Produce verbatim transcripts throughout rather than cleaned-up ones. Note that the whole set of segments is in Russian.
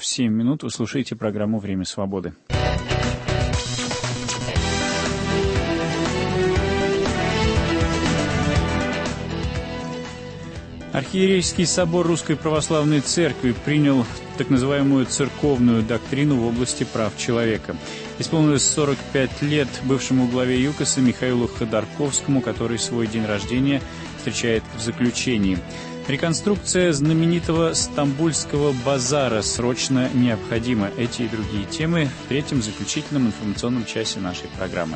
часов семь минут. Вы слушаете программу «Время свободы». Архиерейский собор Русской Православной Церкви принял так называемую церковную доктрину в области прав человека. Исполнилось сорок пять лет бывшему главе ЮКОСа Михаилу Ходорковскому, который свой день рождения встречает в заключении. Реконструкция знаменитого Стамбульского базара срочно необходима. Эти и другие темы в третьем заключительном информационном часе нашей программы.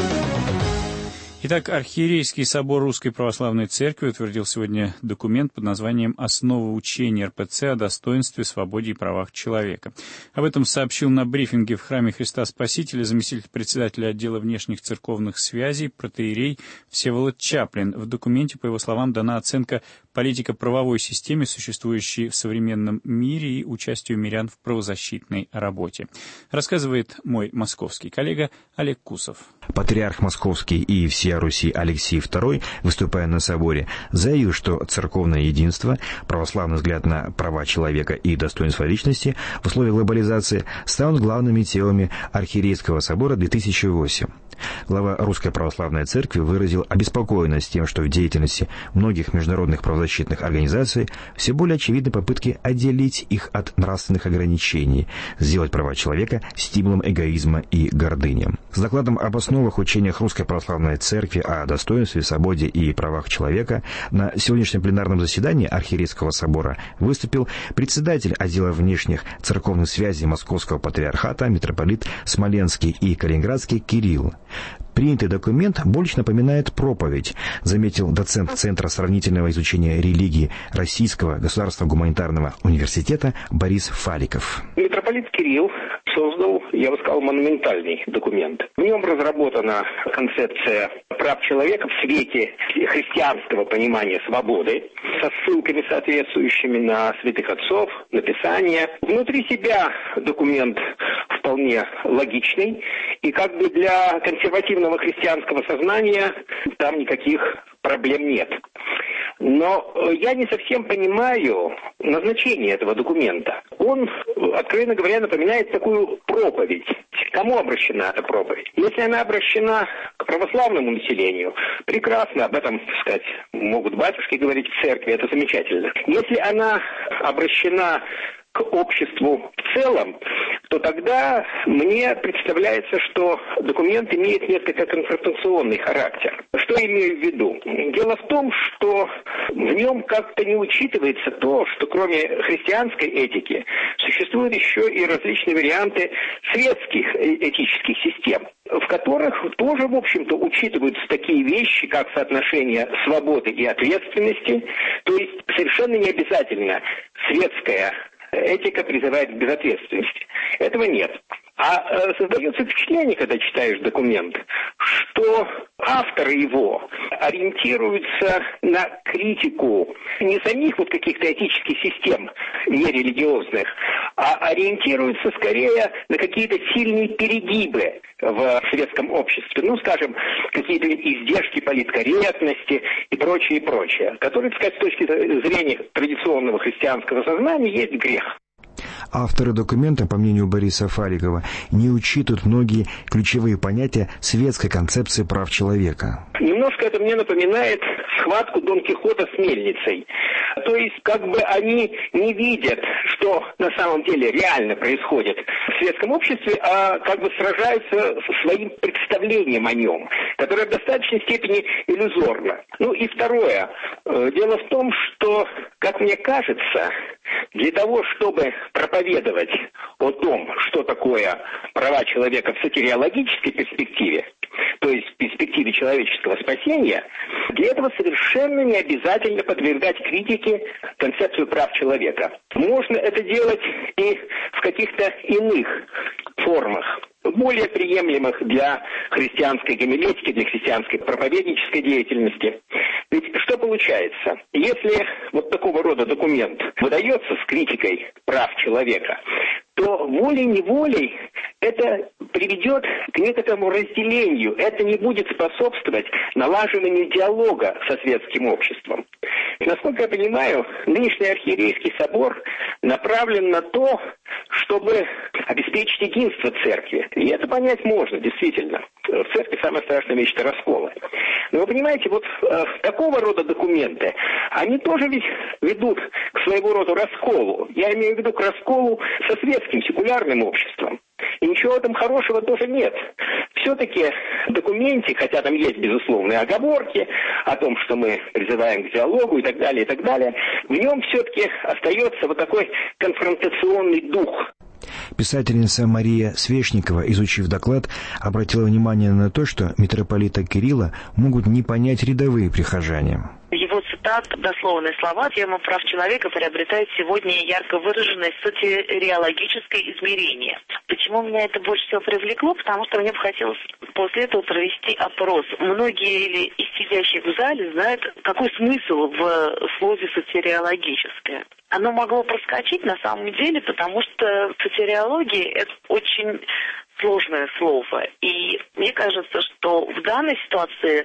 Итак, Архиерейский собор Русской Православной Церкви утвердил сегодня документ под названием «Основы учения эр пэ цэ о достоинстве, свободе и правах человека». Об этом сообщил на брифинге в Храме Христа Спасителя заместитель председателя отдела внешних церковных связей протоиерей Всеволод Чаплин. В документе, по его словам, дана оценка политико-правовой системе, существующей в современном мире, и участию мирян в правозащитной работе. Рассказывает мой московский коллега Олег Кусов. Патриарх Московский и всея Руси Алексей второй, выступая на соборе, заявил, что церковное единство, православный взгляд на права человека и достоинство личности в условиях глобализации станут главными темами Архиерейского собора две тысячи восьмого. Глава Русской Православной Церкви выразил обеспокоенность тем, что в деятельности многих международных правозащитных организаций все более очевидны попытки отделить их от нравственных ограничений, сделать права человека стимулом эгоизма и гордыни. С докладом об основах учениях Русской Православной Церкви о достоинстве, свободе и правах человека на сегодняшнем пленарном заседании Архиерейского собора выступил председатель отдела внешних церковных связей Московского патриархата митрополит Смоленский и Калининградский Кирилл. Принятый документ больше напоминает проповедь, заметил доцент Центра сравнительного изучения религии Российского государственного гуманитарного университета Борис Фаликов. Митрополит Кирилл создал, я бы сказал, монументальный документ. В нем разработана концепция прав человека в свете христианского понимания свободы, со ссылками соответствующими на святых отцов, на Писание. Внутри себя документ вполне логичный, и как бы для консервативного христианского сознания там никаких проблем нет. Но я не совсем понимаю назначение этого документа. Он, откровенно говоря, напоминает такую проповедь. Кому обращена эта проповедь? Если она обращена к православному населению, прекрасно, об этом, так сказать, могут батюшки говорить в церкви, это замечательно. Если она обращена к обществу в целом, то тогда мне представляется, что документ имеет несколько конфронтационный характер. Что я имею в виду? Дело в том, что в нем как-то не учитывается то, что кроме христианской этики существуют еще и различные варианты светских этических систем, в которых тоже, в общем-то, учитываются такие вещи, как соотношение свободы и ответственности, то есть совершенно не обязательно светская этика призывает к безответственности. Этого нет. А э, создается впечатление, когда читаешь документ, что авторы его ориентируются на критику не самих вот каких-то этических систем нерелигиозных, а ориентируются скорее на какие-то сильные перегибы в светском обществе. Ну, скажем, какие-то издержки политкорректности и прочее, и прочее, которые, так сказать, с точки зрения традиционного христианского сознания есть грех. Авторы документа, по мнению Бориса Фаликова, не учитывают многие ключевые понятия светской концепции прав человека. Немножко это мне напоминает схватку Дон Кихота с мельницей. То есть, как бы они не видят, что на самом деле реально происходит в светском обществе, а как бы сражаются со своим представлением о нем, которое в достаточной степени иллюзорно. Ну и второе. Дело в том, что, как мне кажется, для того, чтобы проповедовать о том, что такое права человека в сатириологической перспективе, то есть в перспективе человеческого спасения, для этого совершенно не обязательно подвергать критике концепцию прав человека. Можно это делать и в каких-то иных формах, более приемлемых для христианской гомилетики, для христианской проповеднической деятельности. Ведь что получается? Если вот такого рода документ выдается с критикой прав человека, то волей-неволей это приведет к некоторому разделению. Это не будет способствовать налаживанию диалога со светским обществом. Насколько я понимаю, нынешний архиерейский собор направлен на то, чтобы обеспечить единство церкви. И это понять можно, действительно. В церкви самая страшная вещь – это расколы. Но вы понимаете, вот э, такого рода документы, они тоже ведь ведут к своего рода расколу. Я имею в виду к расколу со светским, секулярным обществом. И ничего в этом хорошего тоже нет. Все-таки в документе, хотя там есть безусловные оговорки о том, что мы призываем к диалогу и так далее, и так далее, в нем все-таки остается вот такой конфронтационный дух. Писательница Мария Свешникова, изучив доклад, обратила внимание на то, что митрополита Кирилла могут не понять рядовые прихожане. Его цитат, дословные слова, тема прав человека приобретает сегодня ярко выраженное сотериологическое измерение. Почему меня это больше всего привлекло? Потому что мне бы хотелось после этого провести опрос. Многие или из сидящих в зале знают, какой смысл в слове «сотериологическое». Оно могло проскочить на самом деле, потому что сотериология – это очень сложное слово. И мне кажется, что в данной ситуации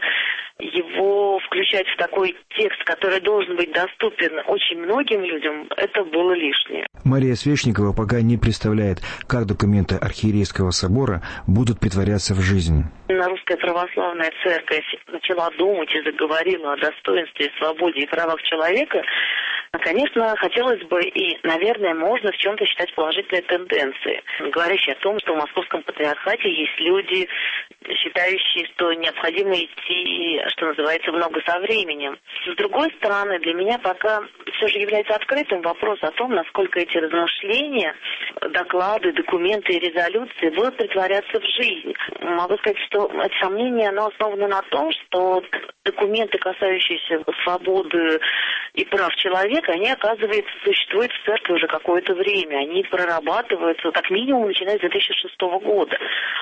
его включать в такой текст, который должен быть доступен очень многим людям, это было лишнее. Мария Свешникова пока не представляет, как документы Архиерейского собора будут претворяться в жизнь. Русская православная церковь начала думать и заговорила о достоинстве, свободе и правах человека. Конечно, хотелось бы и, наверное, можно в чем-то считать положительной тенденцией, говорящей о том, что в Московском патриархате есть люди, считающие, что необходимо идти, что называется, в ногу со временем. С другой стороны, для меня пока все же является открытым вопрос о том, насколько эти размышления, доклады, документы и резолюции будут притворяться в жизнь. Могу сказать, что это сомнение, оно основано на том, что документы, касающиеся свободы и прав человека, они, оказывается, существуют в церкви уже какое-то время. Они прорабатываются, как минимум, начиная с две тысячи шестого года.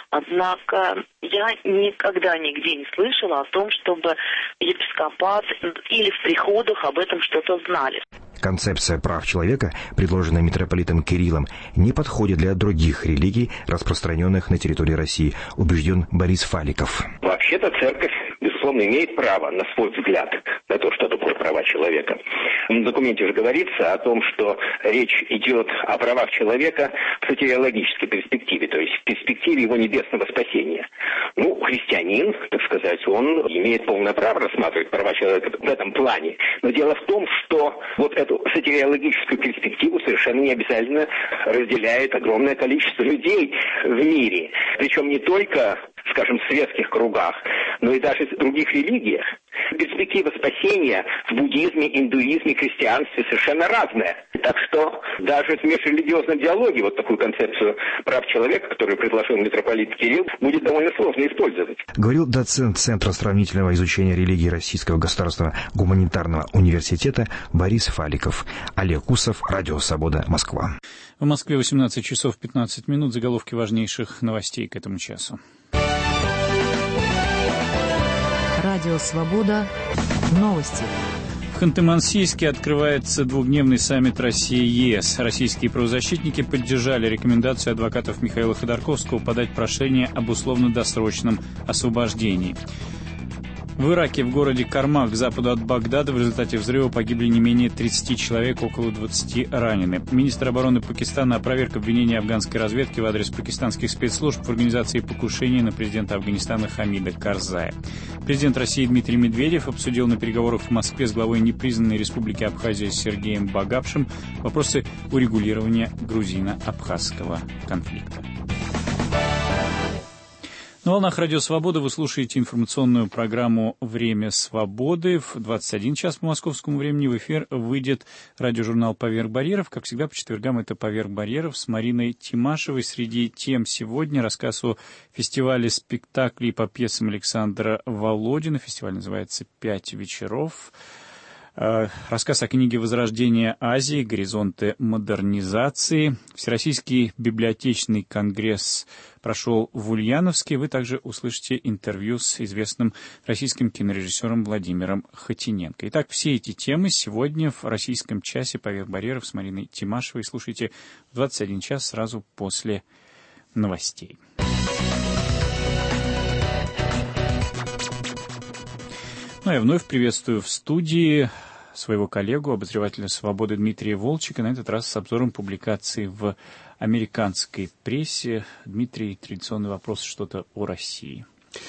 Однако я никогда нигде не слышала о том, чтобы епископат или в приходах об этом что-то знали. Концепция прав человека, предложенная митрополитом Кириллом, не подходит для других религий, распространенных на территории России, убежден Борис Фаликов. Вообще-то церковь, безусловно, имеет право на свой взгляд на то, что такое права человека. В документе уже говорится о том, что речь идет о правах человека в сотериологической перспективе, то есть в перспективе его небесного спасения. Ну, христианин, так сказать, он имеет полное право рассматривать права человека в этом плане. Но дело в том, что вот эту сотериологическую перспективу совершенно не обязательно разделяет огромное количество людей в мире. Причем не только, скажем, в светских кругах, но и даже в других религиях. Перспектива спасения в буддизме, индуизме, христианстве совершенно разная. Так что даже в межрелигиозном диалоге вот такую концепцию прав человека, которую предложил митрополит Кирилл, будет довольно сложно использовать. Говорил доцент Центра сравнительного изучения религии Российского государственного гуманитарного университета Борис Фаликов. Олег Усов, Радио Свобода, Москва. В Москве восемнадцать часов пятнадцать минут. Заголовки важнейших новостей к этому часу. Радио «Свобода». Новости. В Ханты-Мансийске открывается двухдневный саммит России-ЕС. Российские правозащитники поддержали рекомендацию адвокатов Михаила Ходорковского подать прошение об условно-досрочном освобождении. В Ираке, в городе Кармак, к западу от Багдада, в результате взрыва погибли не менее тридцати человек, около двадцати ранены. Министр обороны Пакистана опроверг обвинения афганской разведки в адрес пакистанских спецслужб в организации покушения на президента Афганистана Хамида Карзая. Президент России Дмитрий Медведев обсудил на переговорах в Москве с главой непризнанной республики Абхазия Сергеем Багапшем вопросы урегулирования грузино-абхазского конфликта. На волнах Радио Свобода вы слушаете информационную программу «Время свободы». В двадцать один час по московскому времени в эфир выйдет радиожурнал «Поверх барьеров». Как всегда, по четвергам это «Поверх барьеров» с Мариной Тимашевой. Среди тем сегодня рассказ о фестивале спектаклей по пьесам Александра Володина. Фестиваль называется «Пять вечеров». Рассказ о книге «Возрождение Азии. Горизонты модернизации». Всероссийский библиотечный конгресс прошел в Ульяновске. Вы также услышите интервью с известным российским кинорежиссером Владимиром Хотиненко. Итак, все эти темы сегодня в российском часе «Поверх барьеров» с Мариной Тимашевой. Слушайте в двадцать один час сразу после новостей. Ну, я вновь приветствую в студии своего коллегу, обозревателя «Свободы» Дмитрия Волчека, на этот раз с обзором публикации в американской прессе. Дмитрий, традиционный вопрос, что-то о России.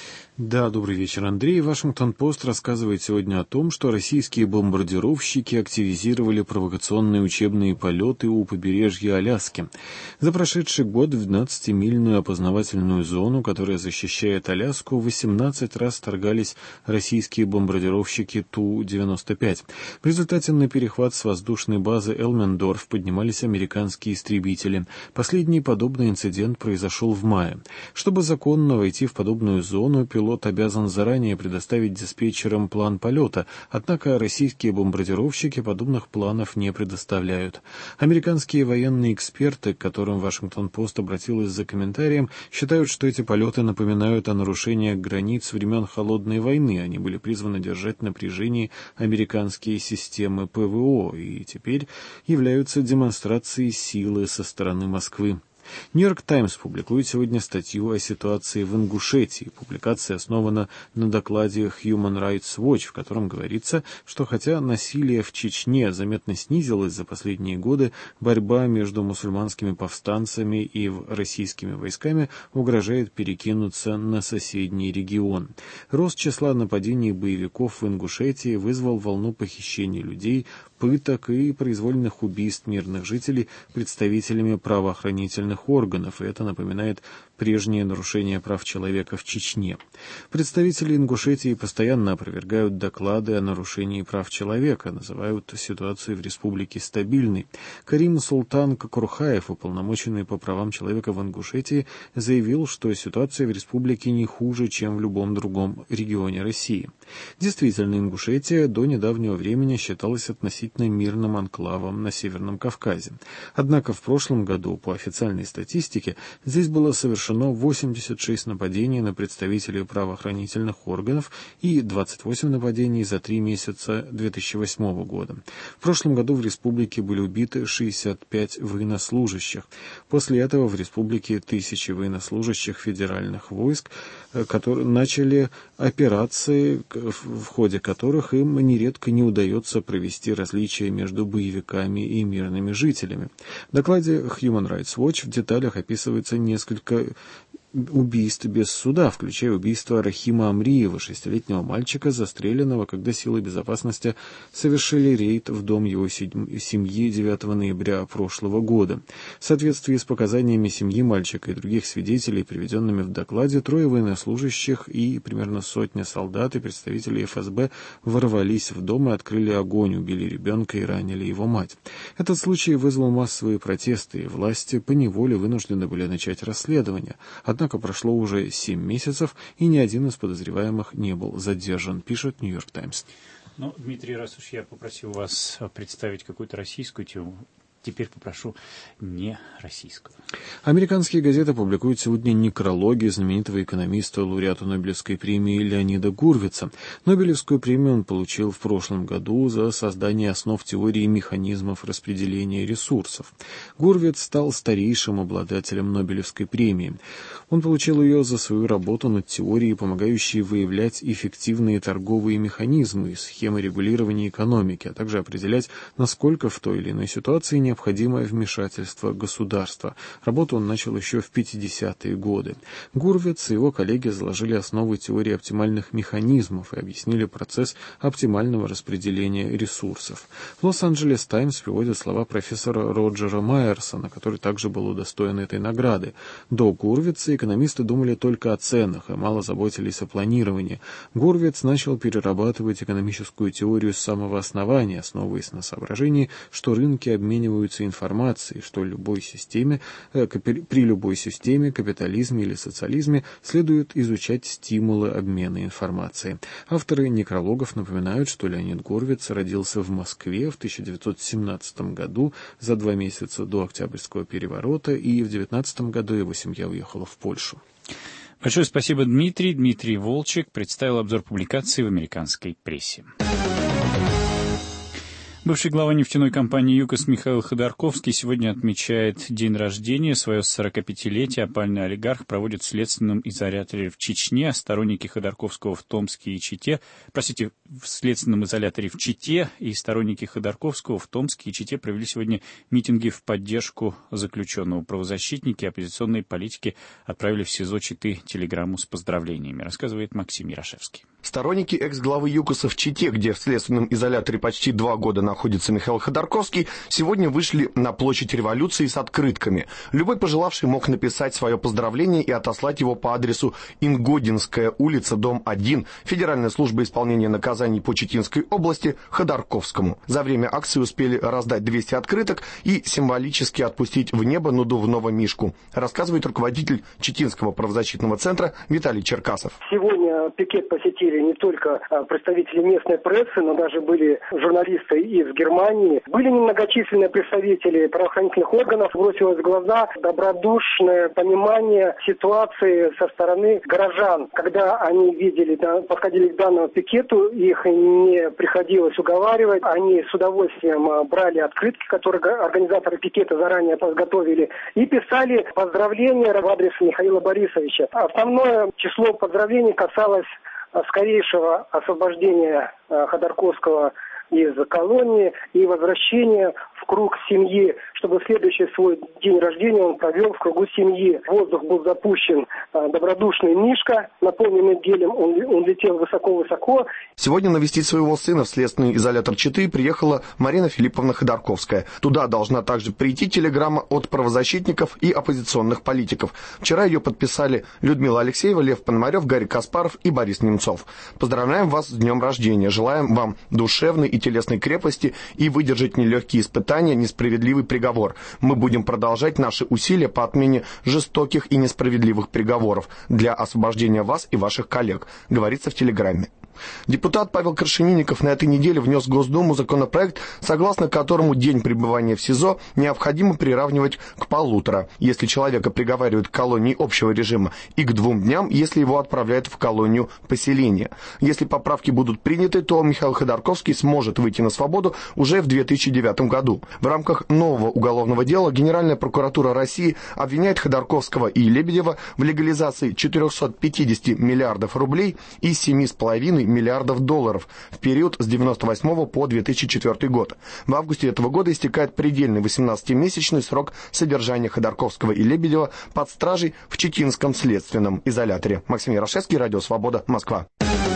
Да, добрый вечер, Андрей. Вашингтон-Пост рассказывает сегодня о том, что российские бомбардировщики активизировали провокационные учебные полеты у побережья Аляски. За прошедший год в двенадцатимильную опознавательную зону, которая защищает Аляску, восемнадцать раз вторгались российские бомбардировщики Ту девяносто пять. В результате на перехват с воздушной базы Элмендорф поднимались американские истребители. Последний подобный инцидент произошел в мае. Чтобы законно войти в подобную зону, пилот Пилот обязан заранее предоставить диспетчерам план полета, однако российские бомбардировщики подобных планов не предоставляют. Американские военные эксперты, к которым Вашингтон-Пост обратилась за комментарием, считают, что эти полеты напоминают о нарушениях границ времен Холодной войны. Они были призваны держать в напряжении американские системы ПВО и теперь являются демонстрацией силы со стороны Москвы. «Нью-Йорк Таймс» публикует сегодня статью о ситуации в Ингушетии. Публикация основана на докладе Human Rights Watch, в котором говорится, что хотя насилие в Чечне заметно снизилось за последние годы, борьба между мусульманскими повстанцами и российскими войсками угрожает перекинуться на соседний регион. Рост числа нападений боевиков в Ингушетии вызвал волну похищений людей, пыток и произвольных убийств мирных жителей представителями правоохранительных органов, и это напоминает прежние нарушения прав человека в Чечне. Представители Ингушетии постоянно опровергают доклады о нарушении прав человека, называют ситуацию в республике стабильной. Карим Султан Кокурхаев, уполномоченный по правам человека в Ингушетии, заявил, что ситуация в республике не хуже, чем в любом другом регионе России. Действительно, Ингушетия до недавнего времени считалась относительно мирным анклавом на Северном Кавказе. Однако в прошлом году, по официальной статистике, здесь было совершено восемьдесят шесть нападений на представителей правоохранительных органов и двадцать восемь нападений за три месяца две тысячи восьмого года. В прошлом году в республике были убиты шестьдесят пять военнослужащих. После этого в республике тысячи военнослужащих федеральных войск, которые начали операции, в ходе которых им нередко не удается провести различия между боевиками и мирными жителями. В докладе Human Rights Watch в деталях описывается несколько убийств без суда, включая убийство Рахима Амриева, шестилетнего мальчика, застреленного, когда силы безопасности совершили рейд в дом его семьи девятого ноября прошлого года. В соответствии с показаниями семьи мальчика и других свидетелей, приведенными в докладе, трое военнослужащих и примерно сотня солдат и представителей эф эс бэ ворвались в дом и открыли огонь, убили ребенка и ранили его мать. Этот случай вызвал массовые протесты, и власти поневоле вынуждены были начать расследование. Однако Однако прошло уже семь месяцев, и ни один из подозреваемых не был задержан, пишет «Нью-Йорк Таймс». Ну, Дмитрий, раз уж я попросил вас представить какую-то российскую тему, теперь попрошу не российскую. Американские газеты публикуют сегодня некрологи знаменитого экономиста, лауреата Нобелевской премии Леонида Гурвица. Нобелевскую премию он получил в прошлом году за создание основ теории механизмов распределения ресурсов. Гурвиц стал старейшим обладателем Нобелевской премии. Он получил ее за свою работу над теорией, помогающей выявлять эффективные торговые механизмы и схемы регулирования экономики, а также определять, насколько в той или иной ситуации необходимое вмешательство государства. Работу он начал еще в пятидесятые годы. Гурвиц и его коллеги заложили основы теории оптимальных механизмов и объяснили процесс оптимального распределения ресурсов. В Лос-Анджелес Таймс приводят слова профессора Роджера Майерсона, который также был удостоен этой награды. До Гурвица экономисты думали только о ценах и мало заботились о планировании. Гурвиц начал перерабатывать экономическую теорию с самого основания, основываясь на соображении, что рынки обмениваются информацией, что любой системе, э, при любой системе, капитализме или социализме следует изучать стимулы обмена информацией. Авторы некрологов напоминают, что Леонид Гурвиц родился в Москве в тысяча девятьсот семнадцатом году, за два месяца до Октябрьского переворота, и в две тысячи девятнадцатом году его семья уехала в Польшу. Большое спасибо, Дмитрий. Дмитрий Волчек представил обзор публикаций в американской прессе. Бывший глава нефтяной компании «ЮКОС» Михаил Ходорковский сегодня отмечает день рождения. Свое сорокапятилетие опальный олигарх проводит в следственном изоляторе в Чечне. Сторонники Ходорковского в Томске и Чите, простите, в следственном изоляторе в Чите, и сторонники Ходорковского в Томске и Чите провели сегодня митинги в поддержку заключенного. Правозащитники оппозиционной политики отправили в СИЗО Читы телеграмму с поздравлениями, рассказывает Максим Ярошевский. Сторонники экс-главы ЮКОСа в Чите, где в следственном изоляторе почти два года находится Михаил Ходорковский, сегодня вышли на площадь Революции с открытками. Любой пожелавший мог написать свое поздравление и отослать его по адресу Ингодинская улица, дом один, Федеральная служба исполнения наказаний по Читинской области, Ходорковскому. За время акции успели раздать двести открыток и символически отпустить в небо надувного мишку, рассказывает руководитель Читинского правозащитного центра Виталий Черкасов. Сегодня пикет посетили не только представители местной прессы, но даже были журналисты из Германии. Были немногочисленные представители правоохранительных органов. Бросилось в глаза добродушное понимание ситуации со стороны горожан. Когда они видели, подходили к данному пикету, их не приходилось уговаривать. Они с удовольствием брали открытки, которые организаторы пикета заранее подготовили, и писали поздравления в адрес Михаила Борисовича. Основное число поздравлений касалось скорейшего освобождения Ходорковского из колонии и возвращения в круг семьи, чтобы следующий свой день рождения он провел в кругу семьи. В воздух был запущен добродушный мишка, наполненный гелем, он, он летел высоко-высоко. Сегодня навестить своего сына в следственный изолятор Читы приехала Марина Филипповна Ходорковская. Туда должна также прийти телеграмма от правозащитников и оппозиционных политиков. Вчера ее подписали Людмила Алексеева, Лев Пономарев, Гарри Каспаров и Борис Немцов. Поздравляем вас с днем рождения. Желаем вам душевной и телесной крепости и выдержать нелегкие испытания, несправедливый приговор. Мы будем продолжать наши усилия по отмене жестоких и несправедливых приговоров для освобождения вас и ваших коллег, говорится в телеграмме. Депутат Павел Крашенинников на этой неделе внес в Госдуму законопроект, согласно которому день пребывания в СИЗО необходимо приравнивать к полутора, если человека приговаривают к колонии общего режима, и к двум дням, если его отправляют в колонию поселения. Если поправки будут приняты, то Михаил Ходорковский сможет выйти на свободу уже в две тысячи девятом году. В рамках нового уголовного дела Генеральная прокуратура России обвиняет Ходорковского и Лебедева в легализации четырехсот пятидесяти миллиардов рублей и семи с половиной миллиардов долларов в период с девяносто восьмого по две тысячи четвёртый год. В августе этого года истекает предельный восемнадцатимесячный срок содержания Ходорковского и Лебедева под стражей в Читинском следственном изоляторе. Максим Ярошевский, Радио Свобода, Москва.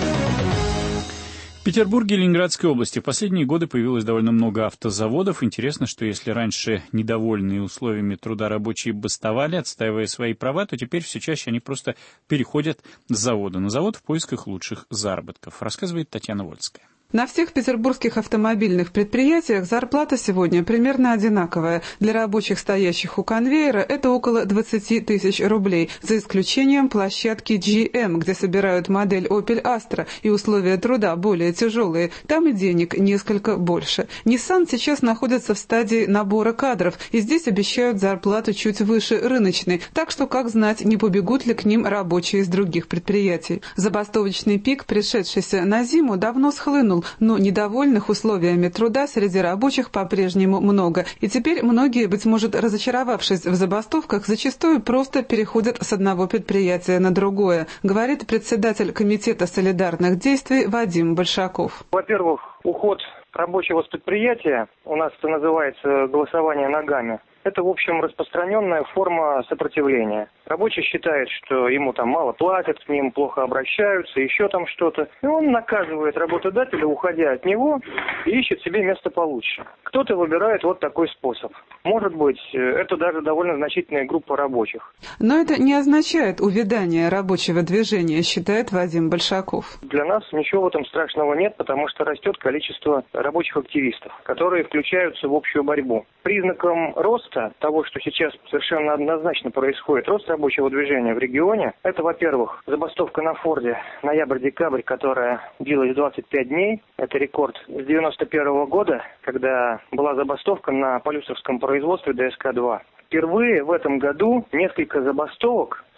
В Петербурге и Ленинградской области в последние годы появилось довольно много автозаводов. Интересно, что если раньше недовольные условиями труда рабочие бастовали, отстаивая свои права, то теперь все чаще они просто переходят с завода на завод в поисках лучших заработков, рассказывает Татьяна Вольская. На всех петербургских автомобильных предприятиях зарплата сегодня примерно одинаковая. Для рабочих, стоящих у конвейера, это около двадцать тысяч рублей, за исключением площадки джи эм, где собирают модель Opel Astra, и условия труда более тяжелые. Там и денег несколько больше. Nissan сейчас находится в стадии набора кадров, и здесь обещают зарплату чуть выше рыночной, так что как знать, не побегут ли к ним рабочие из других предприятий. Забастовочный пик, пришедшийся на зиму, давно схлынул, но недовольных условиями труда среди рабочих по-прежнему много. И теперь многие, быть может, разочаровавшись в забастовках, зачастую просто переходят с одного предприятия на другое, говорит председатель Комитета солидарных действий Вадим Большаков. Во-первых, уход рабочего с предприятия, у нас это называется голосование ногами, это, в общем, распространенная форма сопротивления. Рабочий считает, что ему там мало платят, к ним плохо обращаются, еще там что-то. И он наказывает работодателя, уходя от него, и ищет себе место получше. Кто-то выбирает вот такой способ. Может быть, это даже довольно значительная группа рабочих. Но это не означает увядание рабочего движения, считает Вадим Большаков. Для нас ничего в этом страшного нет, потому что растет количество рабочих активистов, которые включаются в общую борьбу. Признаком роста того, что сейчас совершенно однозначно происходит, рост рабочего движения в регионе, это, во-первых, забастовка на Форде ноябрь-декабрь, которая длилась двадцать пять дней. Это рекорд с девяносто первого года, когда была забастовка на Полюсовском производстве дэ эс ка два. Впервые в этом году несколько забастовок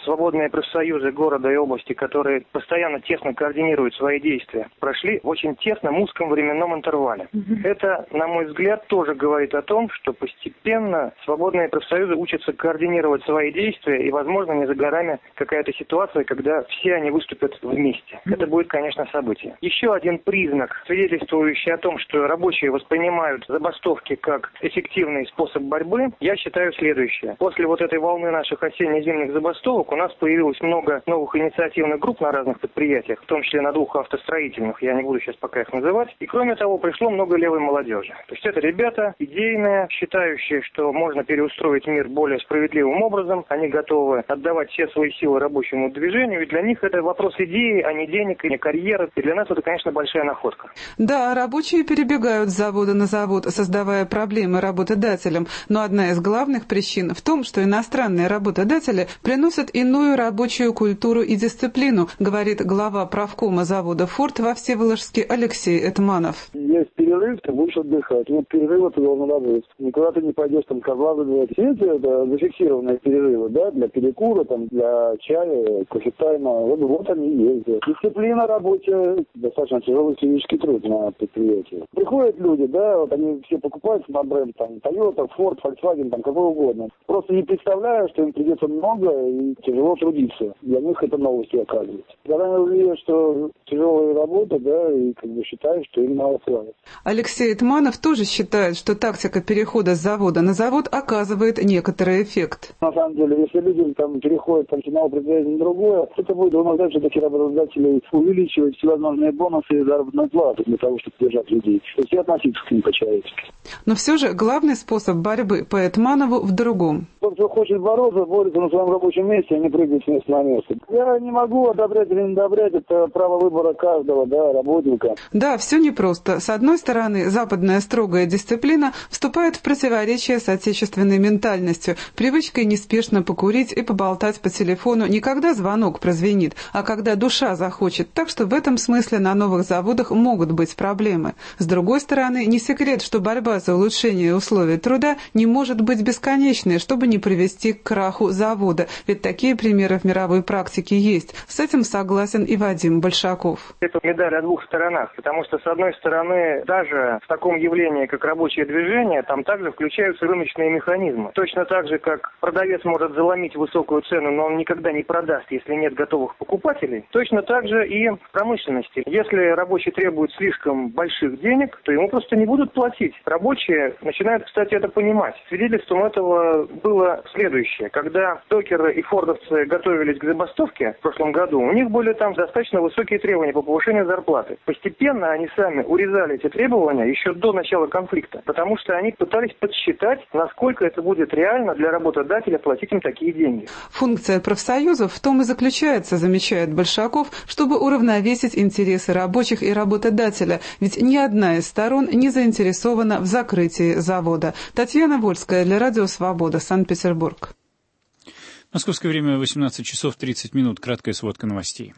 свободные профсоюзы города и области, которые постоянно тесно координируют свои действия, прошли в очень тесном узком временном интервале. Mm-hmm. Это, на мой взгляд, тоже говорит о том, что постепенно свободные профсоюзы учатся координировать свои действия, и, возможно, не за горами какая-то ситуация, когда все они выступят вместе. Mm-hmm. Это будет, конечно, событие. Еще один признак, свидетельствующий о том, что рабочие воспринимают забастовки как эффективный способ борьбы, я считаю следующее. После вот этой волны наших осенне-зимних забастовок у нас появилось много новых инициативных групп на разных предприятиях, в том числе на двух автостроительных, я не буду сейчас пока их называть. И кроме того, пришло много левой молодежи. То есть это ребята идейные, считающие, что можно переустроить мир более справедливым образом. Они готовы отдавать все свои силы рабочему движению. И для них это вопрос идеи, а не денег, и не карьеры. И для нас это, конечно, большая находка. Да, рабочие перебегают с завода на завод, создавая проблемы работодателям. Но одна из главных причин в том, что иностранные работодатели приносят иную рабочую культуру и дисциплину, говорит глава правкома завода «Форд» во Всеволожске Алексей Этманов. Есть перерыв, ты будешь отдыхать. Нет перерыва, ты должен работать. Никуда ты не пойдешь там козла выдавать. Все эти это зафиксированные перерывы, да, для перекура, там, для чая, кофе-тайма. Вот, вот они и есть. Дисциплина рабочая, достаточно тяжелый физический труд на предприятии. Приходят люди, да, вот они все покупают на бренд, там, Toyota, Ford, Volkswagen, там, какой угодно. Просто не представляю, что им придется много и тяжело трудиться. Для них это новости оказывается. Когда они увидят, что тяжелая работа, да, и как бы считают, что им мало платят. Алексей Этманов тоже считает, что тактика перехода с завода на завод оказывает некоторый эффект. На самом деле, если люди там переходят там, с одного предприятия на другое, это будет вынуждать все-таки работодателей увеличивать всевозможные бонусы и заработную плату для того, чтобы держать людей. То есть и относиться к ним по-человечески. Но все же главный способ борьбы по Этманову в другом. Тот, кто хочет бороться, борется на своем рабочем месте, а не прыгает с места на место. Я не могу одобрять или не одобрять, это право выбора каждого, да, работника. Да, все непросто. С одной стороны, западная строгая дисциплина вступает в противоречие с отечественной ментальностью, привычкой неспешно покурить и поболтать по телефону не когда звонок прозвенит, а когда душа захочет. Так что в этом смысле на новых заводах могут быть проблемы. С другой стороны, не секрет, что борьба за улучшение условий труда не может быть бесконечной, чтобы не привести к краху завода. Ведь такие примеры в мировой практике есть. С этим согласен и Вадим Большаков. Это медаль о двух сторонах, потому что, с одной стороны, даже в таком явлении, как рабочее движение, там также включаются рыночные механизмы. Точно так же, как продавец может заломить высокую цену, но он никогда не продаст, если нет готовых покупателей. Точно так же и в промышленности. Если рабочий требует слишком больших денег, то ему просто не будут платить. Рабочие начинают, кстати, это понимать. Свидетельством этого было следующее. Когда докеры и фордовцы готовились к забастовке в прошлом году, у них были там достаточно высокие требования по повышению зарплаты. Постепенно они сами урезали эти требования еще до начала конфликта, потому что они пытались подсчитать, насколько это будет реально для работодателя платить им такие деньги. Функция профсоюзов в том и заключается, замечает Большаков, чтобы уравновесить интересы рабочих и работодателя, ведь ни одна из сторон не заинтересована в закрытии завода. Татьяна Вольская для Радио Свобода, Санкт-Петербург. Московское время восемнадцать часов тридцать минут. Краткая сводка новостей.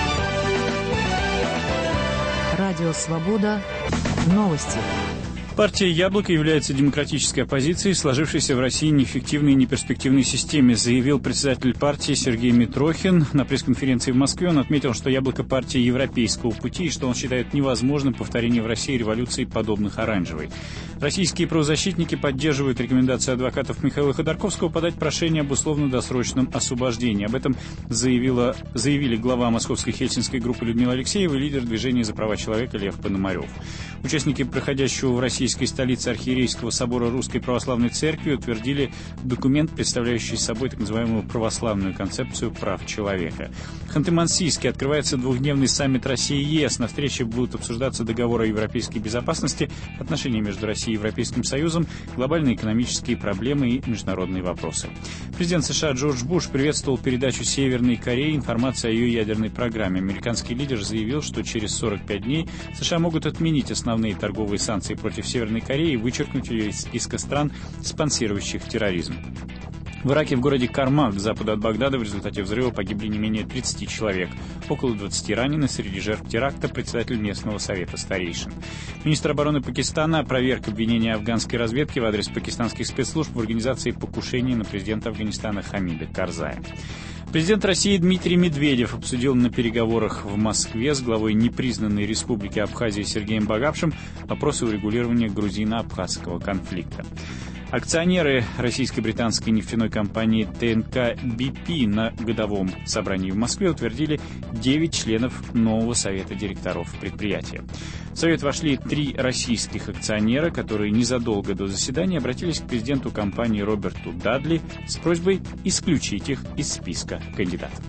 Радио Свобода. Новости. Партия «Яблоко» является демократической оппозицией, сложившейся в России неэффективной и неперспективной системе, заявил председатель партии Сергей Митрохин. На пресс-конференции в Москве он отметил, что «Яблоко» — партия европейского пути, и что он считает невозможным повторение в России революций, подобных оранжевой. Российские правозащитники поддерживают рекомендации адвокатов Михаила Ходорковского подать прошение об условно-досрочном освобождении. Об этом заявила, заявили глава московской хельсинской группы Людмила Алексеева и лидер движения за права человека Лев Пономарев. Участники проходящего в России столицы Архиерейского собора Русской Православной Церкви утвердили документ, представляющий собой так называемую православную концепцию прав человека. В Ханты-Мансийске открывается двухдневный саммит России-ЕС. На встрече будут обсуждаться договоры о европейской безопасности, отношения между Россией и Европейским Союзом, глобальные экономические проблемы и международные вопросы. Президент США Джордж Буш приветствовал передачу Северной Корее информации о ее ядерной программе. Американский лидер заявил, что через сорок пять дней США могут отменить основные торговые санкции против Северной Кореи и вычеркнуть ее из списка стран, спонсирующих терроризм. В Ираке в городе Кармак, к западу от Багдада, в результате взрыва погибли не менее тридцати человек. Около двадцати ранены. Среди жертв теракта председатель местного совета старейшин. Министр обороны Пакистана опроверг обвинения афганской разведки в адрес пакистанских спецслужб в организации покушения на президента Афганистана Хамида Карзая. Президент России Дмитрий Медведев обсудил на переговорах в Москве с главой непризнанной республики Абхазии Сергеем Багапшем вопросы урегулирования грузино-абхазского конфликта. Акционеры российско-британской нефтяной компании ТНК би пи на годовом собрании в Москве утвердили девять членов нового совета директоров предприятия. В совет вошли три российских акционера, которые незадолго до заседания обратились к президенту компании Роберту Дадли с просьбой исключить их из списка кандидатов.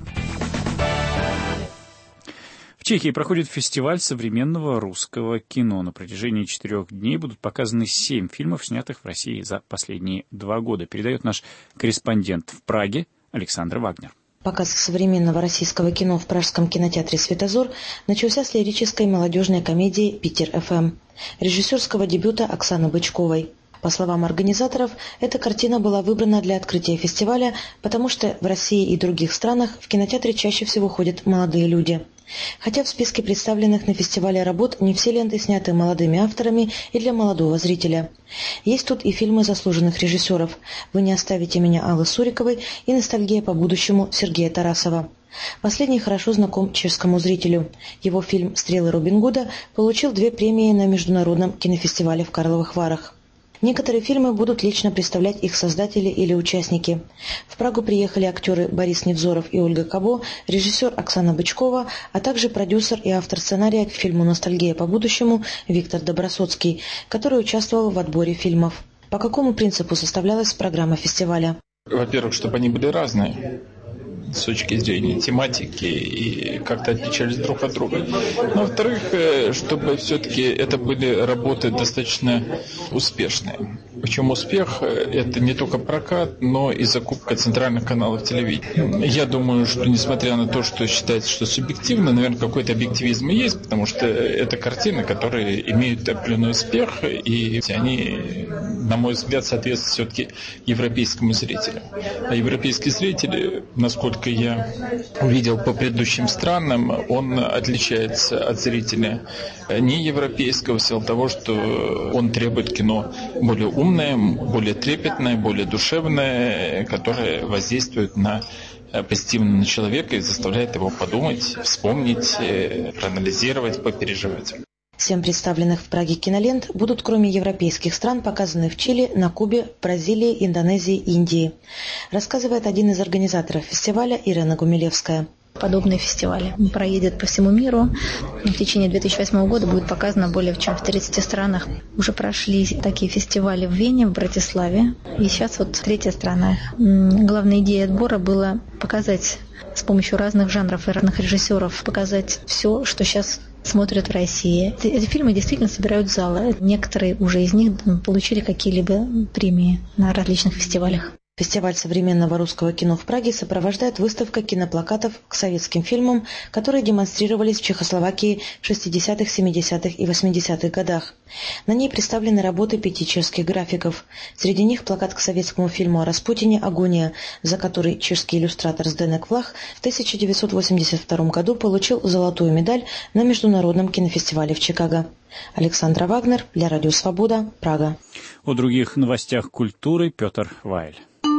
В Чехии проходит фестиваль современного русского кино. На протяжении четырех дней будут показаны семь фильмов, снятых в России за последние два года, передает наш корреспондент в Праге Александр Вагнер. Показ современного российского кино в пражском кинотеатре «Светозор» начался с лирической молодежной комедии «Питер-эф эм», режиссерского дебюта Оксаны Бычковой. По словам организаторов, эта картина была выбрана для открытия фестиваля, потому что в России и других странах в кинотеатре чаще всего ходят молодые люди. Хотя в списке представленных на фестивале работ не все ленты сняты молодыми авторами и для молодого зрителя. Есть тут и фильмы заслуженных режиссеров «Вы не оставите меня» Аллы Суриковой и «Ностальгия по будущему» Сергея Тарасова. Последний хорошо знаком чешскому зрителю. Его фильм «Стрелы Робин Гуда» получил две премии на международном кинофестивале в Карловых Варах. Некоторые фильмы будут лично представлять их создатели или участники. В Прагу приехали актеры Борис Невзоров и Ольга Кабо, режиссер Оксана Бычкова, а также продюсер и автор сценария к фильму «Ностальгия по будущему» Виктор Добросоцкий, который участвовал в отборе фильмов. По какому принципу составлялась программа фестиваля? Во-первых, чтобы они были разные с точки зрения тематики и как-то отличались друг от друга. Но, во-вторых, чтобы все-таки это были работы достаточно успешные. Причем успех – это не только прокат, но и закупка центральных каналов телевидения. Я думаю, что несмотря на то, что считается, что субъективно, наверное, какой-то объективизм и есть, потому что это картины, которые имеют определенный успех, и они, на мой взгляд, соответствуют все-таки европейскому зрителю. А европейский зритель, насколько я увидел по предыдущим странам, он отличается от зрителя не европейского в силу того, что он требует кино более умное, более трепетное, более душевное, которое воздействует на позитивно на человека и заставляет его подумать, вспомнить, проанализировать, попереживать. Семь представленных в Праге кинолент будут, кроме европейских стран, показаны в Чили, на Кубе, Бразилии, Индонезии, Индии, рассказывает один из организаторов фестиваля Ирена Гумилевская. Подобные фестивали проедет по всему миру. В течение две тысячи восьмого года будет показано более чем в тридцати странах. Уже прошли такие фестивали в Вене, в Братиславе. И сейчас вот третья страна. Главная идея отбора была показать с помощью разных жанров и разных режиссеров, показать все, что сейчас смотрят в России. Эти фильмы действительно собирают залы. Некоторые уже из них получили какие-либо премии на различных фестивалях. Фестиваль современного русского кино в Праге сопровождает выставка киноплакатов к советским фильмам, которые демонстрировались в Чехословакии в шестидесятых, семидесятых и восьмидесятых годах. На ней представлены работы пяти чешских графиков. Среди них плакат к советскому фильму о Распутине «Агония», за который чешский иллюстратор Зденек Влах в тысяча девятьсот восемьдесят втором году получил золотую медаль на международном кинофестивале в Чикаго. Александра Вагнер для Радио Свобода, Прага. О других новостях культуры Петр Вайль.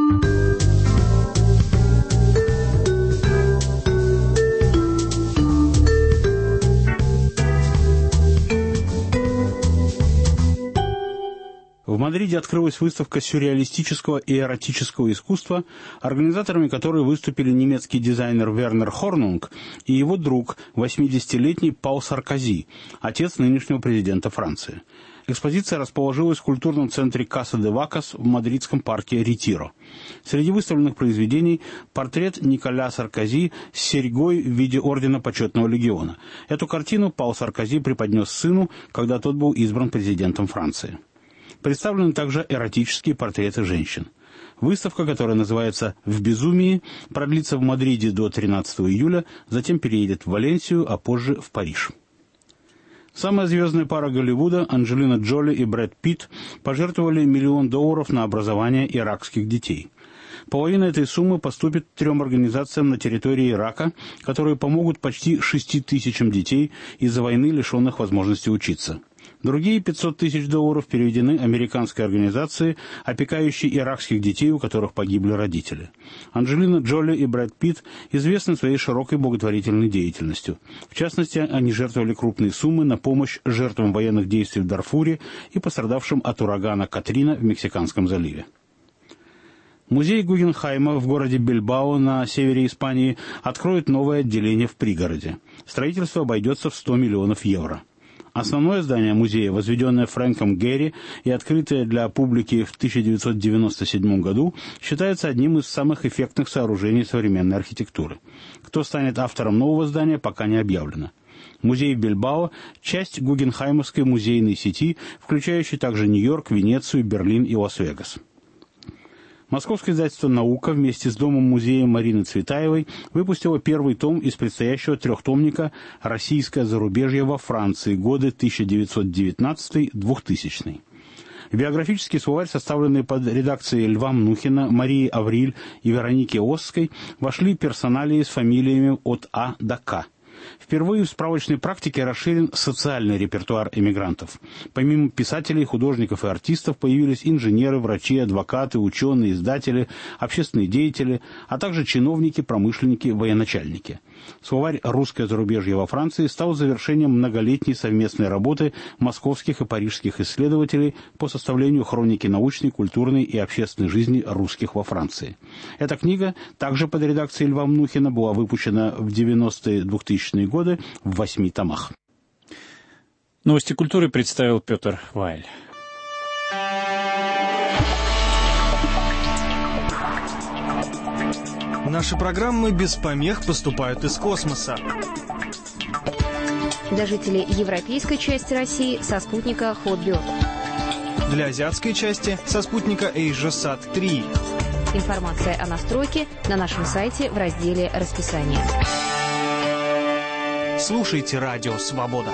В Мадриде открылась выставка сюрреалистического и эротического искусства, организаторами которой выступили немецкий дизайнер Вернер Хорнунг и его друг, восьмидесятилетний Пол Саркози, отец нынешнего президента Франции. Экспозиция расположилась в культурном центре Каса де Вакас в мадридском парке Ретиро. Среди выставленных произведений портрет Николя Саркози с серьгой в виде ордена Почетного легиона. Эту картину Пол Саркози преподнес сыну, когда тот был избран президентом Франции. Представлены также эротические портреты женщин. Выставка, которая называется «В безумии», продлится в Мадриде до тринадцатого июля, затем переедет в Валенсию, а позже в Париж. Самая звездная пара Голливуда, Анджелина Джоли и Брэд Питт, пожертвовали миллион долларов на образование иракских детей. Половина этой суммы поступит трем организациям на территории Ирака, которые помогут почти шести тысячам детей из-за войны, лишенных возможности учиться. Другие пятьсот тысяч долларов переведены американской организации, опекающей иракских детей, у которых погибли родители. Анджелина Джоли и Брэд Питт известны своей широкой благотворительной деятельностью. В частности, они жертвовали крупные суммы на помощь жертвам военных действий в Дарфуре и пострадавшим от урагана Катрина в Мексиканском заливе. Музей Гугенхайма в городе Бильбао на севере Испании откроет новое отделение в пригороде. Строительство обойдется в сто миллионов евро. Основное здание музея, возведенное Фрэнком Герри и открытое для публики в тысяча девятьсот девяносто седьмом году, считается одним из самых эффектных сооружений современной архитектуры. Кто станет автором нового здания, пока не объявлено. Музей в Бильбао – часть Гугенхаймовской музейной сети, включающей также Нью-Йорк, Венецию, Берлин и Лас-Вегас. Московское издательство «Наука» вместе с Домом-музеем Марины Цветаевой выпустило первый том из предстоящего трехтомника «Российское зарубежье во Франции. Годы тысяча девятьсот девятнадцатый — двухтысячный». Биографический словарь, составленный под редакцией Льва Мнухина, Марии Авриль и Вероники Осской, вошли персоналии с фамилиями от А до К. Впервые в справочной практике расширен социальный репертуар эмигрантов. Помимо писателей, художников и артистов появились инженеры, врачи, адвокаты, ученые, издатели, общественные деятели, а также чиновники, промышленники, военачальники. Словарь «Русское зарубежье во Франции» стал завершением многолетней совместной работы московских и парижских исследователей по составлению хроники научной, культурной и общественной жизни русских во Франции. Эта книга, также под редакцией Льва Мнухина, была выпущена в девяностые — двухтысячные годы в восьми томах. Новости культуры представил Петр Вайль. Наши программы без помех поступают из космоса. Для жителей европейской части России со спутника Hotbird. Для азиатской части со спутника AsiaSat три. Информация о настройке на нашем сайте в разделе «Расписание». Слушайте Радио Свобода.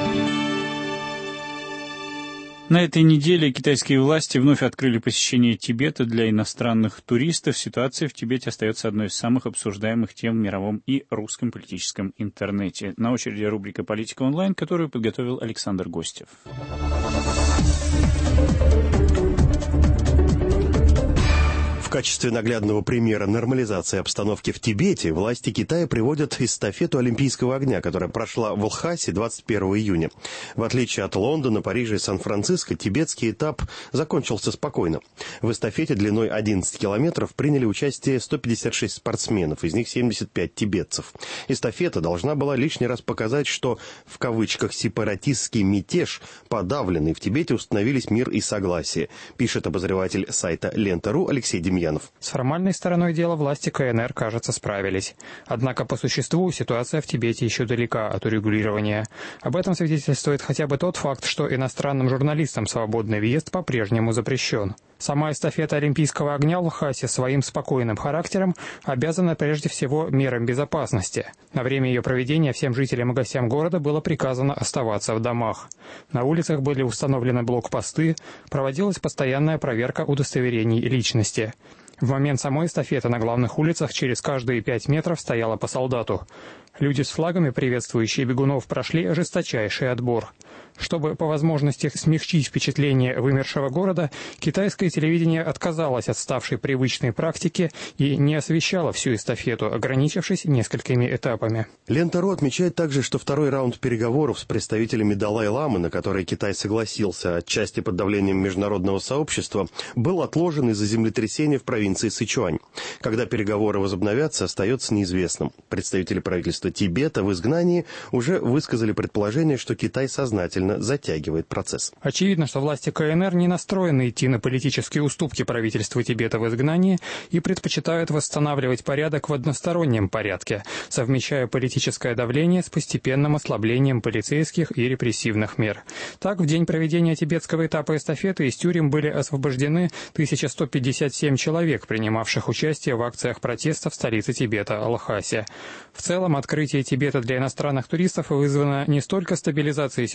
На этой неделе китайские власти вновь открыли посещение Тибета для иностранных туристов. Ситуация в Тибете остается одной из самых обсуждаемых тем в мировом и русском политическом интернете. На очереди рубрика «Политика онлайн», которую подготовил Александр Гостев. В качестве наглядного примера нормализации обстановки в Тибете власти Китая приводят эстафету Олимпийского огня, которая прошла в Лхасе двадцать первого июня. В отличие от Лондона, Парижа и Сан-Франциско, тибетский этап закончился спокойно. В эстафете длиной одиннадцать километров приняли участие сто пятьдесят шесть спортсменов, из них семьдесят пять тибетцев. Эстафета должна была лишний раз показать, что в кавычках «сепаратистский мятеж» подавленный в Тибете установились мир и согласие, пишет обозреватель сайта Лента.ру Алексей Демьянов. С формальной стороной дела власти КНР, кажется, справились. Однако по существу ситуация в Тибете еще далека от урегулирования. Об этом свидетельствует хотя бы тот факт, что иностранным журналистам свободный въезд по-прежнему запрещен. Сама эстафета Олимпийского огня в Лхасе своим спокойным характером обязана прежде всего мерам безопасности. На время ее проведения всем жителям и гостям города было приказано оставаться в домах. На улицах были установлены блокпосты, проводилась постоянная проверка удостоверений личности. В момент самой эстафеты на главных улицах через каждые пять метров стояло по солдату. Люди с флагами, приветствующие бегунов, прошли ожесточайший отбор. Чтобы по возможности смягчить впечатление вымершего города, китайское телевидение отказалось от ставшей привычной практики и не освещало всю эстафету, ограничившись несколькими этапами. Лента.ру отмечает также, что второй раунд переговоров с представителями Далай-ламы, на который Китай согласился отчасти под давлением международного сообщества, был отложен из-за землетрясения в провинции Сычуань. Когда переговоры возобновятся, остается неизвестным. Представители правительства Тибета в изгнании уже высказали предположение, что Китай сознательно затягивает процесс. Очевидно, что власти КНР не настроены идти на политические уступки правительству Тибета в изгнании и предпочитают восстанавливать порядок в одностороннем порядке, совмещая политическое давление с постепенным ослаблением полицейских и репрессивных мер. Так, в день проведения тибетского этапа эстафеты из тюрем были освобождены тысяча сто пятьдесят семь человек, принимавших участие в акциях протеста в столице Тибета Лхасе. В целом, открытие Тибета для иностранных туристов вызвано не столько стабилизацией ситуации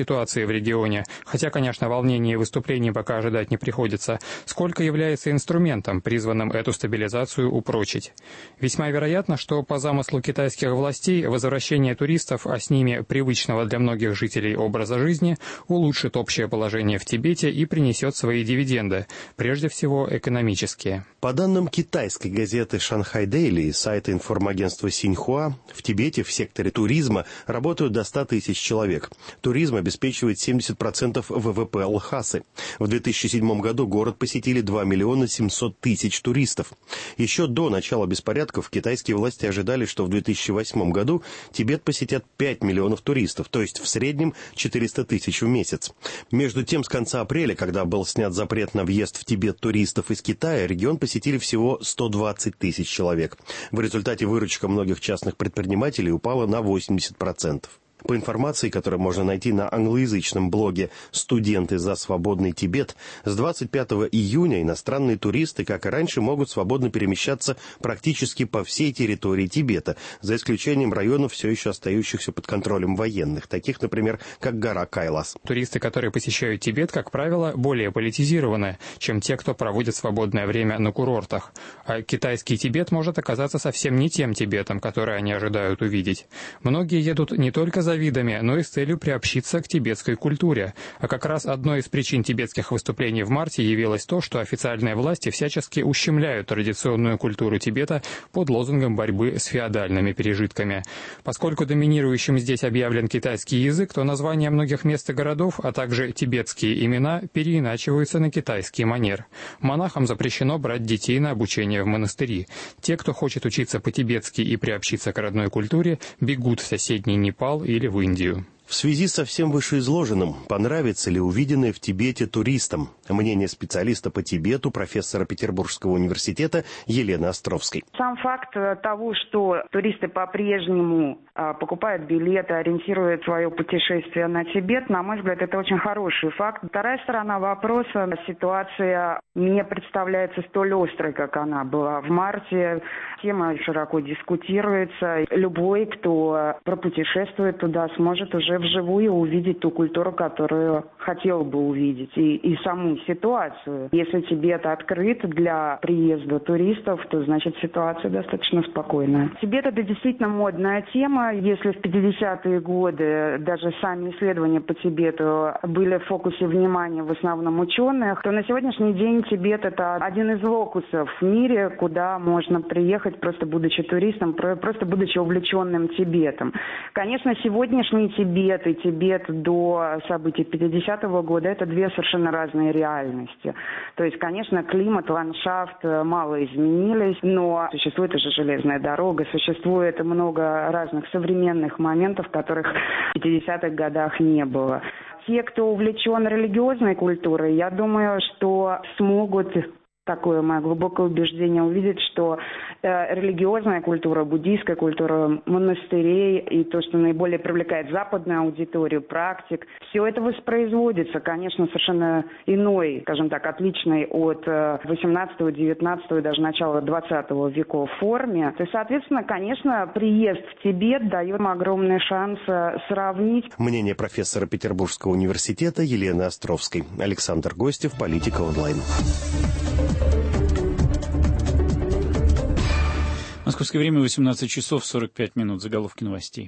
ситуации в регионе, хотя, конечно, волнений и выступлений пока ожидать не приходится, сколько является инструментом, призванным эту стабилизацию упрочить. Весьма вероятно, что по замыслу китайских властей возвращение туристов, а с ними привычного для многих жителей образа жизни, улучшит общее положение в Тибете и принесет свои дивиденды, прежде всего экономические. По данным китайской газеты «Шанхай Дейли» и сайта информагентства «Синьхуа», в Тибете в секторе туризма работают до ста тысяч человек. Туризм обеспечивает семьдесят процентов ВВП Лхасы. В две тысячи седьмом году город посетили два миллиона семьсот тысяч туристов. Еще до начала беспорядков китайские власти ожидали, что в две тысячи восьмом году Тибет посетят пять миллионов туристов, то есть в среднем четыреста тысяч в месяц. Между тем, с конца апреля, когда был снят запрет на въезд в Тибет туристов из Китая, регион посетили всего сто двадцать тысяч человек. В результате выручка многих частных предпринимателей упала на восемьдесят процентов. По информации, которую можно найти на англоязычном блоге «Студенты за свободный Тибет», с двадцать пятого июня иностранные туристы, как и раньше, могут свободно перемещаться практически по всей территории Тибета, за исключением районов, все еще остающихся под контролем военных, таких, например, как гора Кайлас. Туристы, которые посещают Тибет, как правило, более политизированы, чем те, кто проводит свободное время на курортах. А китайский Тибет может оказаться совсем не тем Тибетом, который они ожидают увидеть. Многие едут не только за видами, но и с целью приобщиться к тибетской культуре. А как раз одной из причин тибетских выступлений в марте явилось то, что официальные власти всячески ущемляют традиционную культуру Тибета под лозунгом борьбы с феодальными пережитками. Поскольку доминирующим здесь объявлен китайский язык, то названия многих мест и городов, а также тибетские имена переиначиваются на китайский манер. Монахам запрещено брать детей на обучение в монастыри. Те, кто хочет учиться по-тибетски и приобщиться к родной культуре, бегут в соседний Непал или в Индию. В связи со всем вышеизложенным, понравится ли увиденное в Тибете туристам? Мнение специалиста по Тибету, профессора Петербургского университета Елены Островской. Сам факт того, что туристы по-прежнему покупают билеты, ориентируют свое путешествие на Тибет, на мой взгляд, это очень хороший факт. Вторая сторона вопроса, ситуация не представляется столь острой, как она была в марте. Тема широко дискутируется. Любой, кто пропутешествует туда, сможет уже вживую увидеть ту культуру, которую хотел бы увидеть, и, и саму ситуацию. Если Тибет открыт для приезда туристов, то значит ситуация достаточно спокойная. Тибет — это действительно модная тема. Если в пятидесятые годы даже сами исследования по Тибету были в фокусе внимания в основном ученых, то на сегодняшний день Тибет — это один из локусов в мире, куда можно приехать, просто будучи туристом, просто будучи увлеченным Тибетом. Конечно, сегодняшний Тибет и Тибет до событий пятидесятого года — это две совершенно разные реальности. То есть, конечно, климат, ландшафт мало изменились, но существует уже железная дорога, существует много разных современных моментов, которых в пятидесятых годах не было. Те, кто увлечен религиозной культурой, я думаю, что смогут... Такое мое глубокое убеждение увидеть, что э, религиозная культура, буддийская культура монастырей и то, что наиболее привлекает западную аудиторию, практик, все это воспроизводится, конечно, совершенно иной, скажем так, отличной от восемнадцатого, девятнадцатого и даже начала двадцатого веков форме. И, соответственно, конечно, приезд в Тибет дает огромный шанс сравнить. Мнение профессора Петербургского университета Елены Островской. Александр Гостев, Политика онлайн. Московское время восемнадцать часов сорок пять минут. Заголовки новостей.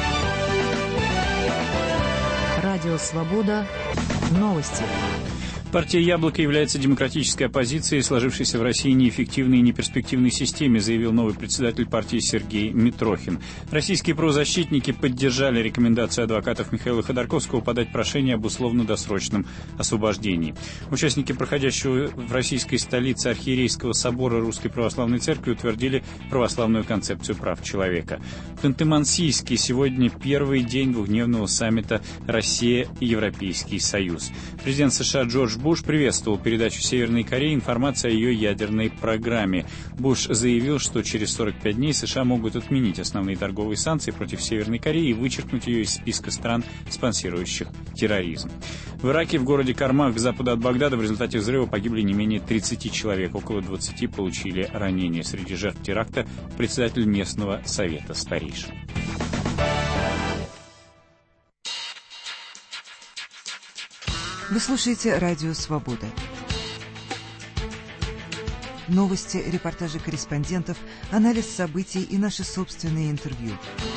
Радио «Свобода». Новости. Партия «Яблоко» является демократической оппозицией, сложившейся в России неэффективной и неперспективной системе, заявил новый председатель партии Сергей Митрохин. Российские правозащитники поддержали рекомендацию адвокатов Михаила Ходорковского подать прошение об условно-досрочном освобождении. Участники проходящего в российской столице Архиерейского собора Русской Православной Церкви утвердили православную концепцию прав человека. В Ханты-Мансийске сегодня первый день двухдневного саммита «Россия и Европейский Союз». Президент США Джордж Буш приветствовал передачу Северной Корее информации о ее ядерной программе. Буш заявил, что через сорок пять дней США могут отменить основные торговые санкции против Северной Кореи и вычеркнуть ее из списка стран, спонсирующих терроризм. В Ираке, в городе Кармах, к западу от Багдада, в результате взрыва погибли не менее тридцати человек. Около двадцати получили ранения. Среди жертв теракта председатель местного совета старейшин. Вы слушаете «Радио Свобода». Новости, репортажи корреспондентов, анализ событий и наши собственные интервью.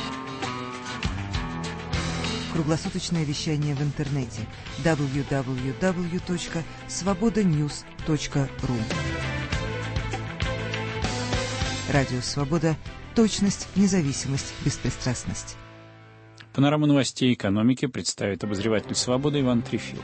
Круглосуточное вещание в интернете дабл ю дабл ю дабл ю точка свобода ньюс точка ру. Радио «Свобода». Точность, независимость, беспристрастность. Панораму новостей экономики представит обозреватель «Свободы» Иван Трефилов.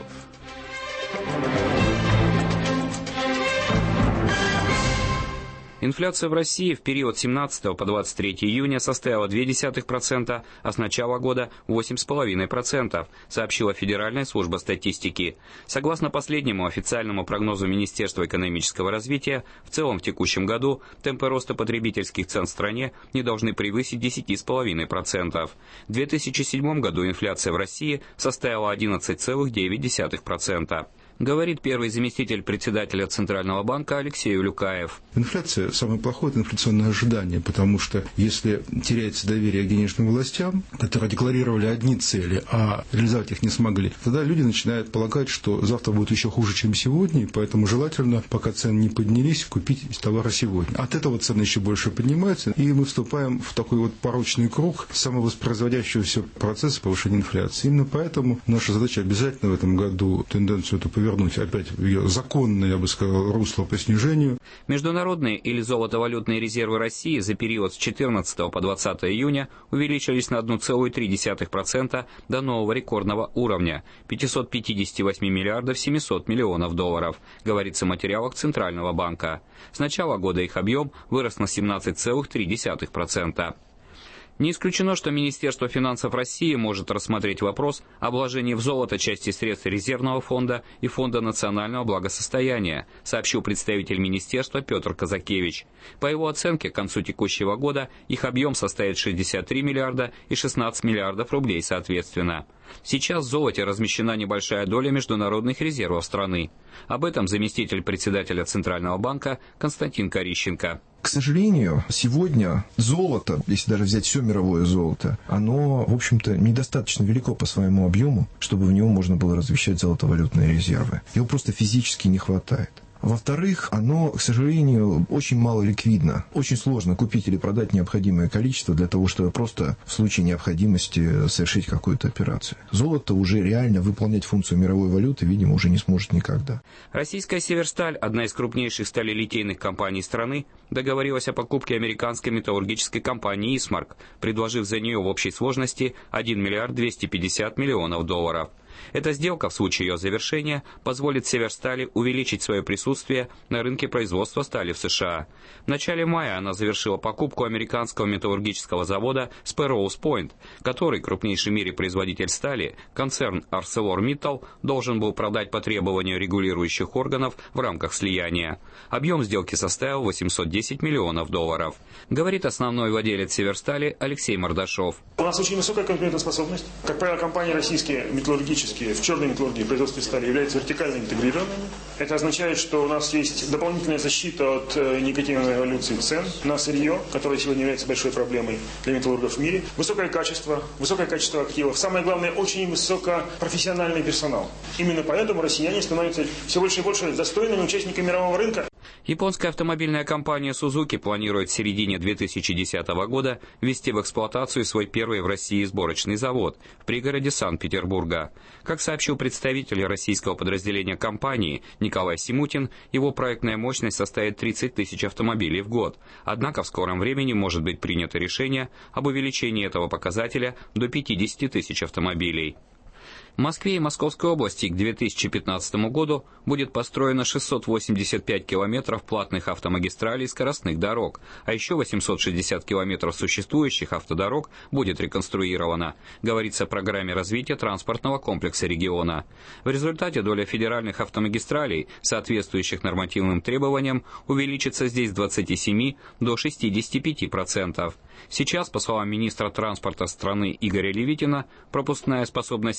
Инфляция в России в период с семнадцатого по двадцать третье июня составила ноль целых две десятых процента, а с начала года восемь целых пять десятых процента, сообщила Федеральная служба статистики. Согласно последнему официальному прогнозу Министерства экономического развития, в целом в текущем году темпы роста потребительских цен в стране не должны превысить десять целых пять десятых процента. В две тысячи седьмом году инфляция в России составила одиннадцать целых девять десятых процента. Говорит первый заместитель председателя Центрального банка Алексей Улюкаев. Инфляция – самое плохое – это инфляционное ожидание, потому что если теряется доверие к денежным властям, которые декларировали одни цели, а реализовать их не смогли, тогда люди начинают полагать, что завтра будет еще хуже, чем сегодня, и поэтому желательно, пока цены не поднялись, купить товары сегодня. От этого цены еще больше поднимаются, и мы вступаем в такой вот порочный круг самовоспроизводящегося процесса повышения инфляции. Именно поэтому наша задача обязательно в этом году тенденцию эту повернуть. Вернуть опять ее законное, я бы сказал, русло по снижению. Международные или золотовалютные резервы России за период с четырнадцатого по двадцатое июня увеличились на одна целая три десятых процента до нового рекордного уровня – пятьсот пятьдесят восемь миллиардов семьсот миллионов долларов, говорится в материалах Центрального банка. С начала года их объем вырос на семнадцать целых три десятых процента. Не исключено, что Министерство финансов России может рассмотреть вопрос о вложении в золото части средств резервного фонда и фонда национального благосостояния, сообщил представитель министерства Петр Казакевич. По его оценке, к концу текущего года их объем составит шестьдесят три миллиарда и шестнадцать миллиардов рублей соответственно. Сейчас в золоте размещена небольшая доля международных резервов страны. Об этом заместитель председателя Центрального банка Константин Корищенко. К сожалению, сегодня золото, если даже взять все мировое золото, оно, в общем-то, недостаточно велико по своему объему, чтобы в него можно было размещать золотовалютные резервы. Его просто физически не хватает. Во-вторых, оно, к сожалению, очень мало ликвидно. Очень сложно купить или продать необходимое количество для того, чтобы просто в случае необходимости совершить какую-то операцию. Золото уже реально выполнять функцию мировой валюты, видимо, уже не сможет никогда. Российская «Северсталь», одна из крупнейших сталелитейных компаний страны, договорилась о покупке американской металлургической компании «Исмарк», предложив за нее в общей сложности один миллиард двести пятьдесят миллионов долларов. Эта сделка в случае ее завершения позволит «Северстали» увеличить свое присутствие на рынке производства стали в США. В начале мая она завершила покупку американского металлургического завода Sparrows Point, который крупнейший в мире производитель стали, концерн ArcelorMittal, должен был продать по требованию регулирующих органов в рамках слияния. Объем сделки составил восемьсот десять миллионов долларов. Говорит основной владелец «Северстали» Алексей Мордашов. У нас очень высокая конкурентоспособность. Как правило, компании российские металлургические в черной металлургии производстве стали являются вертикально интегрированными. Это означает, что у нас есть дополнительная защита от негативной эволюции цен на сырье, которое сегодня является большой проблемой для металлургов в мире. Высокое качество, высокое качество активов. Самое главное, очень высокопрофессиональный персонал. Именно поэтому россияне становятся все больше и больше достойными участниками мирового рынка. Японская автомобильная компания Suzuki планирует в середине две тысячи десятого года ввести в эксплуатацию свой первый в России сборочный завод в пригороде Санкт-Петербурга. Как сообщил представитель российского подразделения компании Николай Симутин, его проектная мощность составит тридцать тысяч автомобилей в год. Однако в скором времени может быть принято решение об увеличении этого показателя до пятидесяти тысяч автомобилей. В Москве и Московской области к две тысячи пятнадцатому году будет построено шестьсот восемьдесят пять километров платных автомагистралей и скоростных дорог, а еще восемьсот шестьдесят километров существующих автодорог будет реконструировано, говорится в программе развития транспортного комплекса региона. В результате доля федеральных автомагистралей, соответствующих нормативным требованиям, увеличится здесь с двадцати семи до шестидесяти пяти процентов. Сейчас, по словам министра транспорта страны Игоря Левитина, пропускная способность сети автомагистралей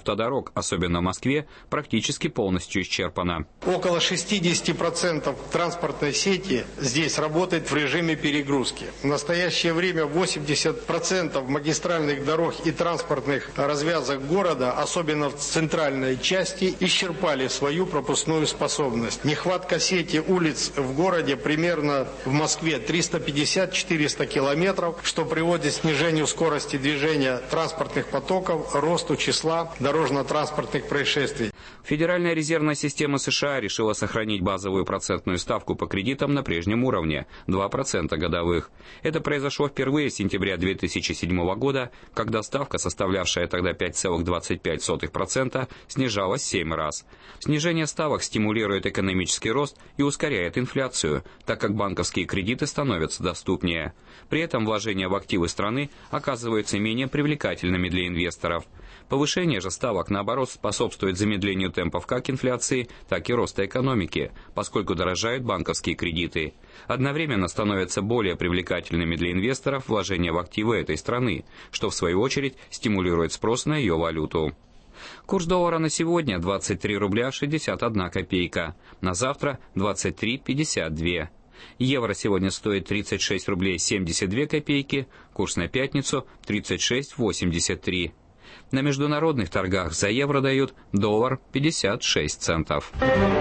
автодорог, особенно в Москве, практически полностью исчерпана. Около шестьдесят процентов транспортной сети здесь работает в режиме перегрузки. В настоящее время восемьдесят процентов магистральных дорог и транспортных развязок города, особенно в центральной части, исчерпали свою пропускную способность. Нехватка сети улиц в городе примерно в Москве триста пятьдесят - четыреста километров, что приводит к снижению скорости движения транспортных потоков, росту числа дорожно-транспортных происшествий. Федеральная резервная система США решила сохранить базовую процентную ставку по кредитам на прежнем уровне – два процента годовых. Это произошло впервые с сентября две тысячи седьмого года, когда ставка, составлявшая тогда пять целых двадцать пять сотых процента, снижалась семь раз. Снижение ставок стимулирует экономический рост и ускоряет инфляцию, так как банковские кредиты становятся доступнее. При этом вложения в активы страны оказываются менее привлекательными для инвесторов. Повышение же ставок, наоборот, способствует замедлению темпов как инфляции, так и роста экономики, поскольку дорожают банковские кредиты. Одновременно становятся более привлекательными для инвесторов вложения в активы этой страны, что в свою очередь стимулирует спрос на ее валюту. Курс доллара на сегодня двадцать три рубля шестьдесят одна копейка, на завтра двадцать три пятьдесят два. Евро сегодня стоит тридцать шесть рублей семьдесят две копейки, курс на пятницу тридцать шесть восемьдесят три. На международных торгах за евро дают доллар пятьдесят шесть центов.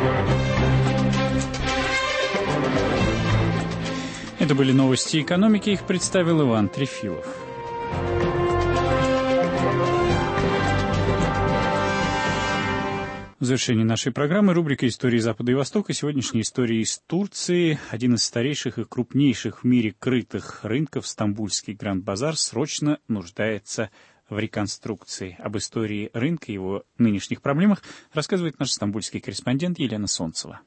Это были новости экономики, их представил Иван Трефилов. В завершении нашей программы рубрика «Истории Запада и Востока». Сегодняшняя история из Турции. Один из старейших и крупнейших в мире крытых рынков, Стамбульский Гранд-базар, срочно нуждается в реконструкции. Об истории рынка и его нынешних проблемах рассказывает наш стамбульский корреспондент Елена Солнцева.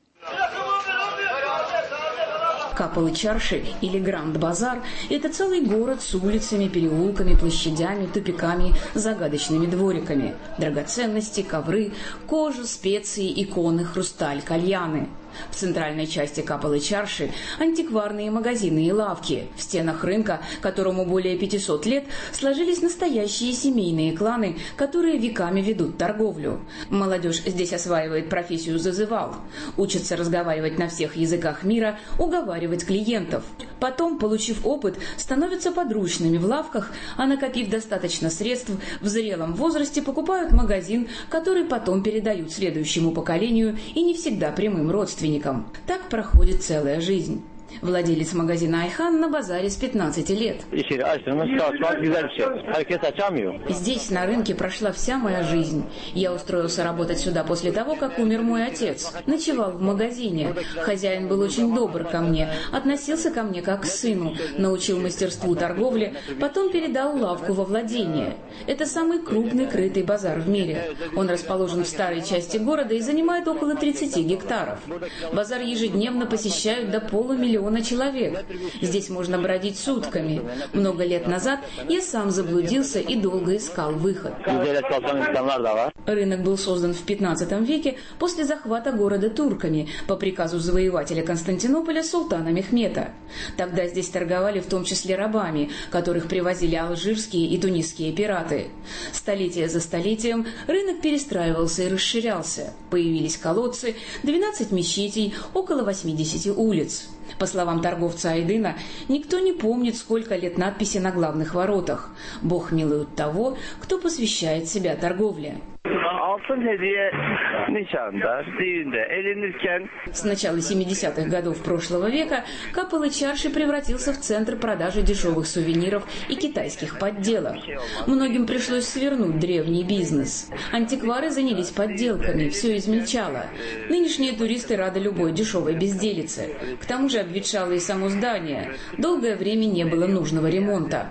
Капалы-Чарши или Гранд-базар – это целый город с улицами, переулками, площадями, тупиками, загадочными двориками. Драгоценности, ковры, кожа, специи, иконы, хрусталь, кальяны. В центральной части Капалы-Чарши антикварные магазины и лавки. В стенах рынка, которому более пятисот лет, сложились настоящие семейные кланы, которые веками ведут торговлю. Молодежь здесь осваивает профессию зазывал, учатся разговаривать на всех языках мира, уговаривать клиентов. Потом, получив опыт, становятся подручными в лавках, а накопив достаточно средств, в зрелом возрасте покупают магазин, который потом передают следующему поколению и не всегда прямым родственникам. Так проходит целая жизнь. Владелец магазина Айхан на базаре с пятнадцати лет. Здесь, на рынке, прошла вся моя жизнь. Я устроился работать сюда после того, как умер мой отец. Ночевал в магазине. Хозяин был очень добр ко мне, относился ко мне как к сыну, научил мастерству торговли, потом передал лавку во владение. Это самый крупный крытый базар в мире. Он расположен в старой части города и занимает около тридцати гектаров. Базар ежедневно посещают до полумиллиона человек. Здесь можно бродить сутками. Много лет назад я сам заблудился и долго искал выход. Рынок был создан в пятнадцатом веке после захвата города турками по приказу завоевателя Константинополя султана Мехмета. Тогда здесь торговали в том числе рабами, которых привозили алжирские и тунисские пираты. Столетие за столетием рынок перестраивался и расширялся. Появились колодцы, двенадцать мечетей, около восьмидесяти улиц. По словам торговца Айдына, никто не помнит, сколько лет надписи на главных воротах. Бог милует того, кто посвящает себя торговле. С начала семидесятых годов прошлого века Капалы-Чарши превратился в центр продажи дешевых сувениров и китайских подделок. Многим пришлось свернуть древний бизнес. Антиквары занялись подделками, все измельчало. Нынешние туристы рады любой дешевой безделице. К тому же обветшало и само здание. Долгое время не было нужного ремонта.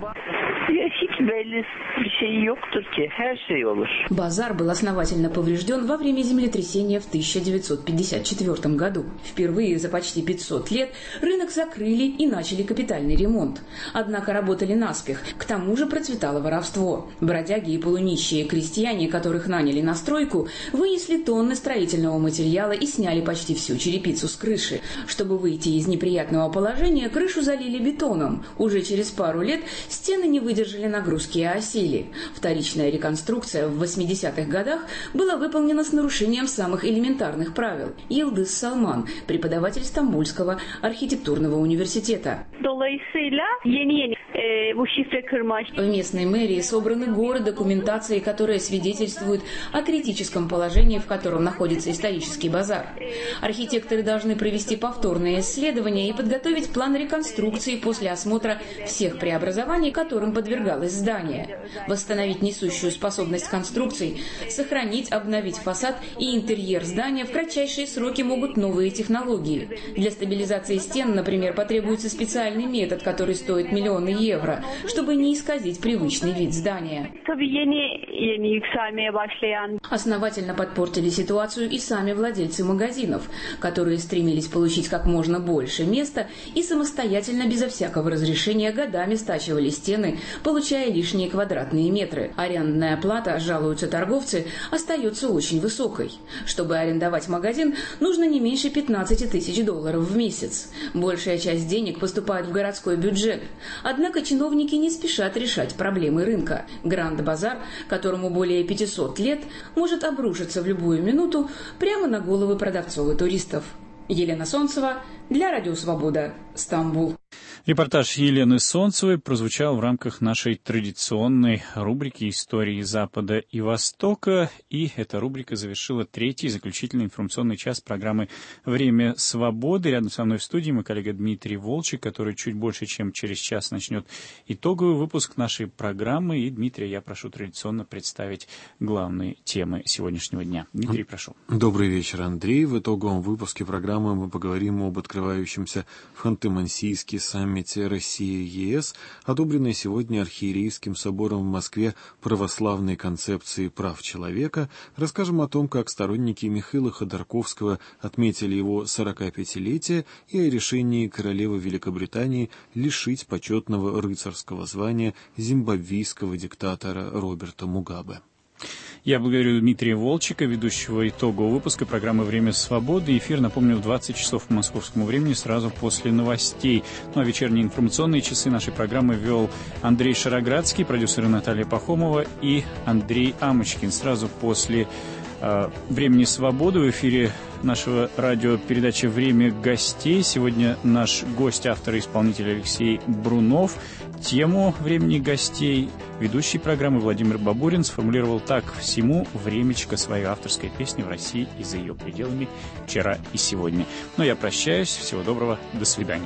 Базар был основательно поврежден во время землетрясения в тысяча девятьсот пятьдесят четвёртом году. Впервые за почти пятьсот лет рынок закрыли и начали капитальный ремонт. Однако работали наспех, к тому же процветало воровство. Бродяги и полунищие крестьяне, которых наняли на стройку, вынесли тонны строительного материала и сняли почти всю черепицу с крыши. Чтобы выйти из неприятного положения, крышу залили бетоном. Уже через пару лет стены не выдержали нагрузки русские осели. Вторичная реконструкция в восьмидесятых годах была выполнена с нарушением самых элементарных правил. Йылдыз Салман, преподаватель Стамбульского архитектурного университета. В местной мэрии собраны горы документации, которые свидетельствуют о критическом положении, в котором находится исторический базар. Архитекторы должны провести повторное исследование и подготовить план реконструкции после осмотра всех преобразований, которым подвергалось здание, восстановить несущую способность конструкций, сохранить, обновить фасад и интерьер здания. В кратчайшие сроки могут новые технологии. Для стабилизации стен, например, потребуется специальный метод, который стоит миллионы евро, чтобы не исказить привычный вид здания. Основательно подпортили ситуацию и сами владельцы магазинов, которые стремились получить как можно больше места и самостоятельно, безо всякого разрешения, годами стачивали стены, получая лишние квадратные метры. Арендная плата, жалуются торговцы, остается очень высокой. Чтобы арендовать магазин, нужно не меньше пятнадцати тысяч долларов в месяц. Большая часть денег поступает в городской бюджет. Однако чиновники не спешат решать проблемы рынка. Гранд-базар, которому более пятисот лет, может обрушиться в любую минуту прямо на головы продавцов и туристов. Елена Солнцева для Радио Свобода, Стамбул. Репортаж Елены Солнцевой прозвучал в рамках нашей традиционной рубрики «Истории Запада и Востока». И эта рубрика завершила третий заключительный информационный час программы «Время свободы». Рядом со мной в студии мой коллега Дмитрий Волчек, который чуть больше, чем через час начнет итоговый выпуск нашей программы. И, Дмитрий, я прошу традиционно представить главные темы сегодняшнего дня. Дмитрий, прошу. Добрый вечер, Андрей. В итоговом выпуске программы мы поговорим об открывающемся в Ханты-Мансийске саммите Россия-ЕС, одобренной сегодня Архиерейским собором в Москве православной концепции прав человека. Расскажем о том, как сторонники Михаила Ходорковского отметили его сорокапятилетие и о решении королевы Великобритании лишить почетного рыцарского звания зимбабвийского диктатора Роберта Мугабе. Я благодарю Дмитрия Волчека, ведущего итогового выпуска программы «Время свободы». Эфир, напомню, в двадцать часов по московскому времени, сразу после новостей. Ну а вечерние информационные часы нашей программы вел Андрей Шароградский, продюсеры Наталья Пахомова и Андрей Амочкин. Сразу после э, «Времени свободы» в эфире нашего радиопередачи «Время гостей». Сегодня наш гость, автор и исполнитель Алексей Брунов. Тему «Времени гостей» ведущий программы Владимир Бабурин сформулировал так: «Всему времечко» своей авторской песни в России и за ее пределами вчера и сегодня. Но я прощаюсь. Всего доброго. До свидания.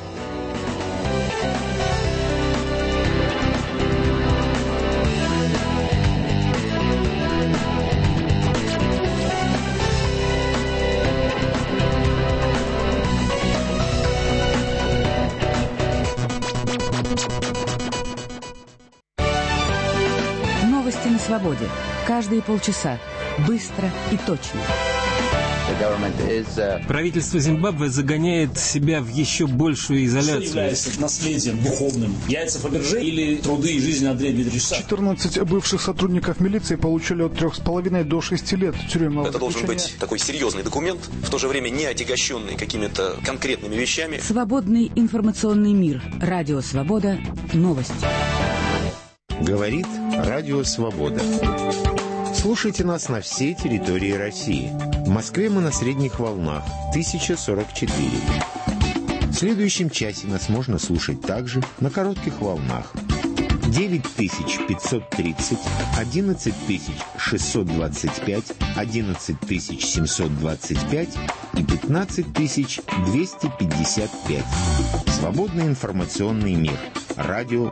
Свободе. Каждые полчаса. Быстро и точно. Правительство Зимбабве загоняет себя в еще большую изоляцию. Что является наследием духовным? Яйца Фаберже или труды и жизнь Андрея Дмитриевича? четырнадцать бывших сотрудников милиции получили от трех с половиной до шести лет тюремного Это должен быть такой серьезный документ, в то же время не отягощенный какими-то конкретными вещами. Свободный информационный мир. Радио Свобода. Новости. Говорит Радио Свобода. Слушайте нас на всей территории России. В Москве мы на средних волнах тысяча сорок четыре. В следующем часе нас можно слушать также на коротких волнах девять тысяч пятьсот тридцать, одиннадцать тысяч шестьсот двадцать пять, одиннадцать тысяч семьсот двадцать пять и пятнадцать тысяч двести пятьдесят пять. Свободный информационный мир. Радио